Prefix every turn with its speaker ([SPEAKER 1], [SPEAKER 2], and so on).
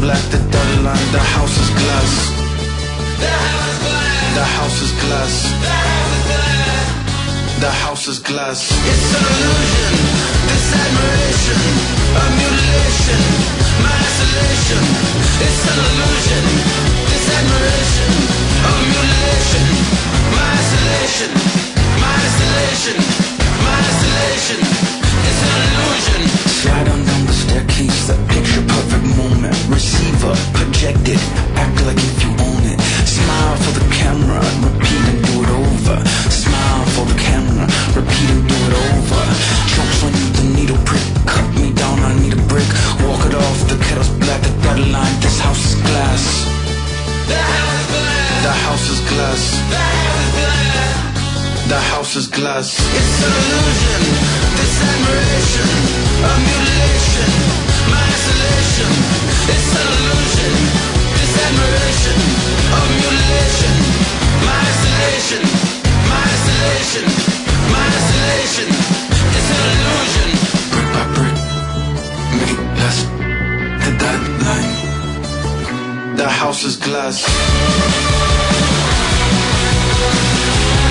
[SPEAKER 1] black, the dotted line, the house is glass. The house is glass. The house is glass. It's an illusion, this admiration, a mutilation, my isolation. It's an illusion, this admiration, a mutilation, my isolation, my isolation, my isolation. It's an illusion. Slide on down the staircase, the picture perfect moment. Receiver, projected, act like if you own it. Smile for the camera, repeat and do it over. Smile for the camera, repeat and do it over. Chokes on you, the needle prick. Cut me down, I need a brick. Walk it off, the kettle's black, the dotted line. This house is glass. The house is glass. The house is glass. It's an illusion, this admiration, a mutilation, my isolation. It's an illusion, this admiration, a mutilation, my isolation, my isolation, my isolation. It's an illusion. Brick by brick, make it less. The dotted line. The house is glass.